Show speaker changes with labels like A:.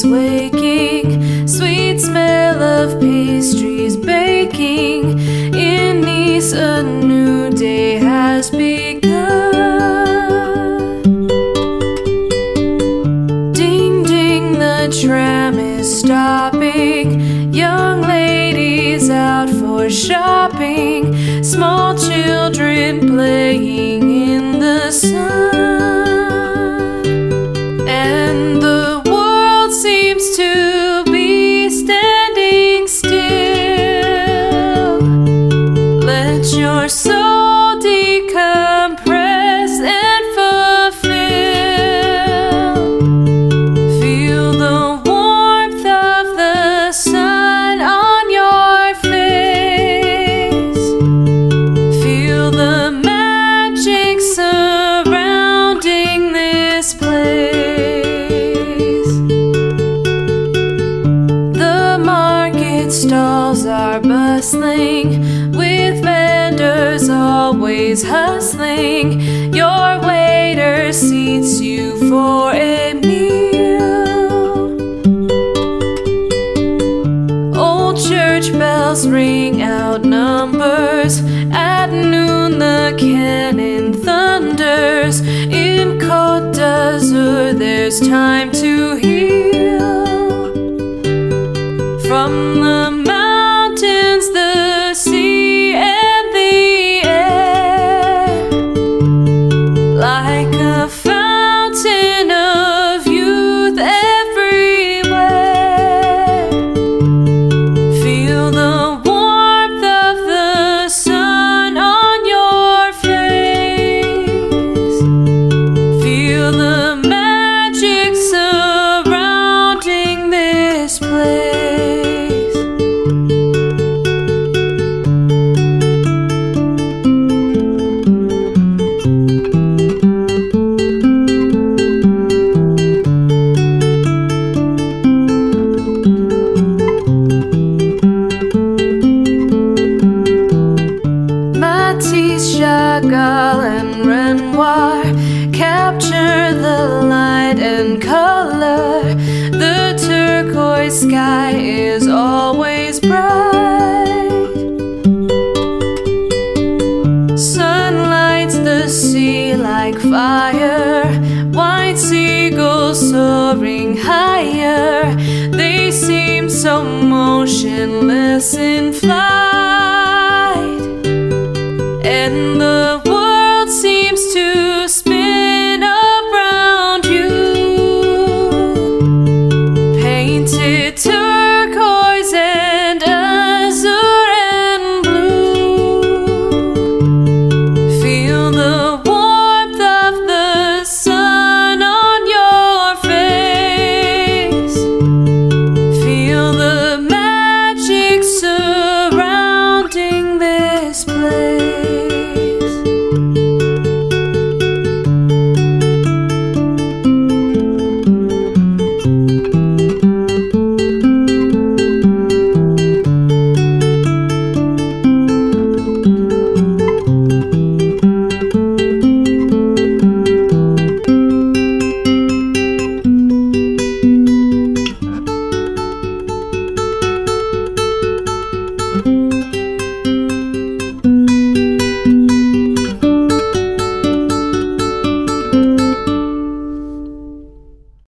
A: is waking, sweet smell of pastries baking. In Nice a new day has begun. Ding ding, the tram is stopping, young ladies out for shopping, small children playing in the sun. And the world seems to be standing still. Let your soul decompress and fulfill. Feel the warmth of the sun on your face. Feel the magic surrounding this place. The market stalls are bustling, with vendors always hustling. Your waiter seats you for a meal. Old church bells ring out numbers. At noon the cannon thunders. In Côte d'Azur there's time to heal. From the mountains, the sea, and the air, like a fountain of youth everywhere. Feel the warmth of the sun on your face. Feel the magic surrounding this place. Matisse, Chagall, and Renoir capture the light and color. The turquoise sky is always bright. Sun lights the sea like fire. White seagulls soaring higher. They seem so motionless in flight.